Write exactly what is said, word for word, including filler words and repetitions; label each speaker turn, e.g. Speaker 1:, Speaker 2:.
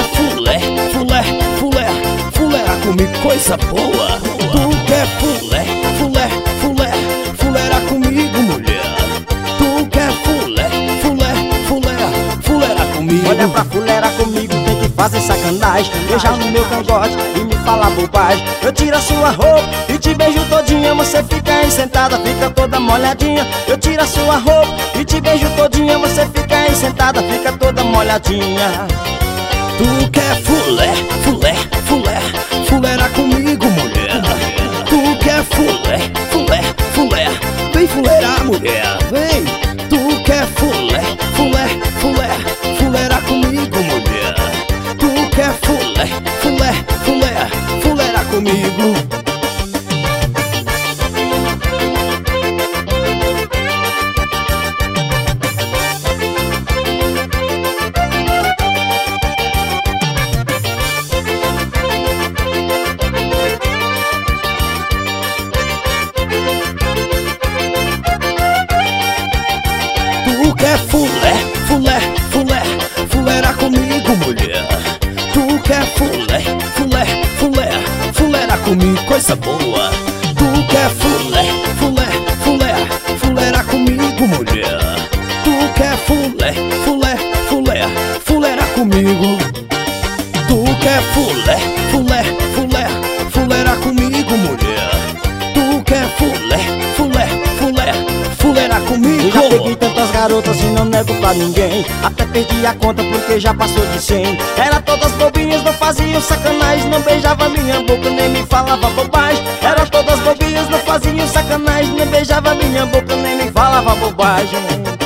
Speaker 1: fulé, fulé, fulé, fulera comigo, coisa boa. Tu quer fulé, fulé, fulé, fulera comigo, mulher. Tu quer fulé, fulé, fulé, fulera comigo.
Speaker 2: Olha pra fulera comigo, tem que fazer sacanagem. Beijar no meu cangote e me falar bobagem. Eu tiro a sua roupa e te beijo todinha. Você fica aí sentada, fica toda molhadinha. Eu tiro a sua roupa e te beijo todinha. Você fica aí sentada, fica toda molhadinha.
Speaker 1: Tu quer fulé, fulé, fulé, fulera comigo, mulher. Tu quer fulé, fulé, fulé, vem fuleirar, mulher, vem. Tu quer fulé, fulé, fulé, fulera comigo, mulher. Tu quer fulé, fulé, fulé, fulera comigo. Tu quer fulé, fulé, fulé, fulera comigo, mulher. Tu quer fulé, fulé, fulé, fulera comigo, coisa boa. Tu quer fulé, fulé, fulé, fulera comigo, mulher. Tu quer fulé, fulé, fulé, fulera comigo. Tu quer fulé, fulé, fulé, fulera comigo, mulher. Tu quer fulé, fulé, fulé, fulera comigo.
Speaker 2: Eu já peguei tantas garotas e não nego pra ninguém. Até perdi a conta porque já passou de cem. Era todas bobinhas, não faziam sacanagem. Não beijava minha boca, nem me falava bobagem. Era todas bobinhas, não faziam sacanagem. Nem beijava minha boca, nem me falava bobagem.